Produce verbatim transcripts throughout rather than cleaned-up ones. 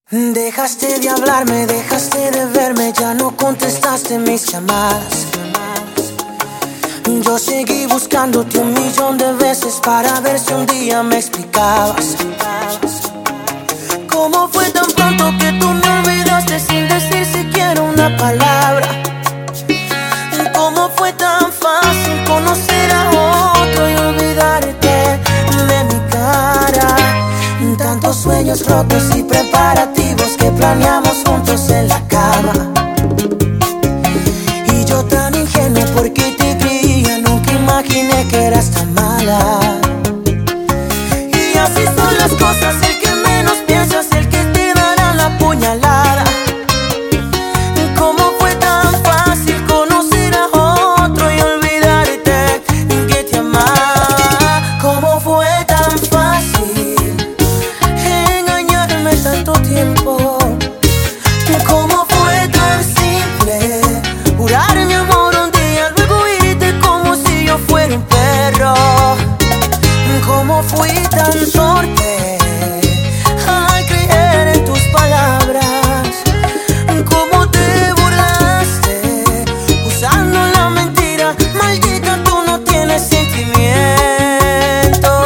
Dejaste de hablarme, dejaste de verme, ya no contestaste mis llamadas. Yo seguí buscándote un millón de veces para ver si un día me explicabas cómo fue tan pronto que tú me olvidaste sin decir siquiera una palabra. Cómo fue tan fácil conocer a otro y olvidarte de mi cara. Tantos sueños rotos y preparativos que planeamos juntos en la cama. Y yo tan ingenuo porque te creía, nunca imaginé que eras tan mala. Y así son las cosas, el que menos piensas, el que te dará la puñalada. Cómo fue tan fácil conocer a otro y olvidarte que te amaba. Cómo fue tan fácil engañarme tanto tiempo. Cómo fue tan simple jurar mi amor un día, luego irte como si yo fuera un perro. Cómo fui tan torpe al creer en tus palabras. Cómo te burlaste usando la mentira. Maldita, tú no tienes sentimientos.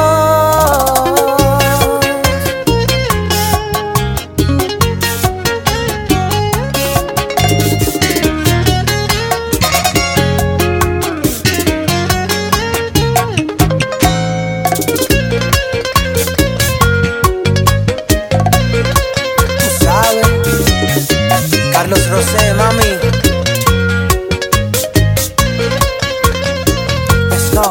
Tú sabes, Carlos Rosé, mami. Let's go.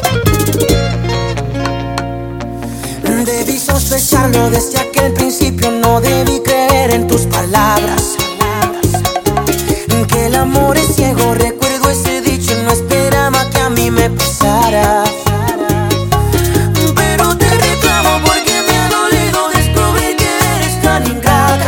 Debí sospecharlo desde aquel principio, no debí creer en tus palabras. Que el amor es ciego, recuerdo ese dicho, no esperaba que a mí me pasara. Pero te reclamo porque me ha dolido descubrir que eres tan ingrata.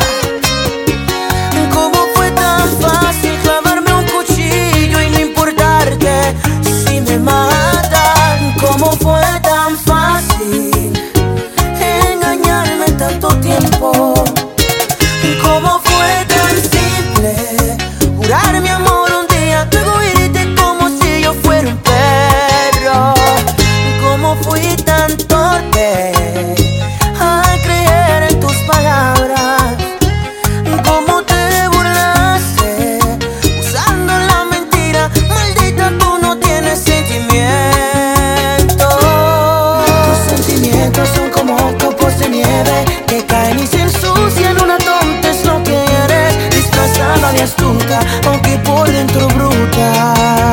Cómo fue tan fácil clavarme un cuchillo y no importarte si me matan. Cómo fue tan fácil engañarme tanto tiempo. Cómo fue tan simple jurar mi amor un día, luego irte como si yo fuera un perro. Cómo fui tan torpe al creer en tus palabras. Cómo te burlaste usando la mentira. Maldita, tú no tienes sentimientos. Tus sentimientos son como copos de nieve que caen y se ensucian. Una tonta es lo que eres, disfrazada de astuta, aunque por dentro bruta.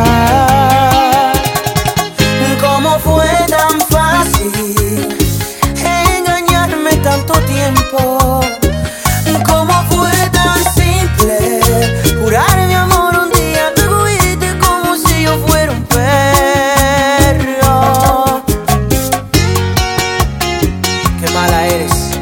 Cómo fue tan fácil engañarme tanto tiempo. Cómo fue tan simple jurar mi amor un día, luego irte como si yo fuera un perro. Qué mala eres.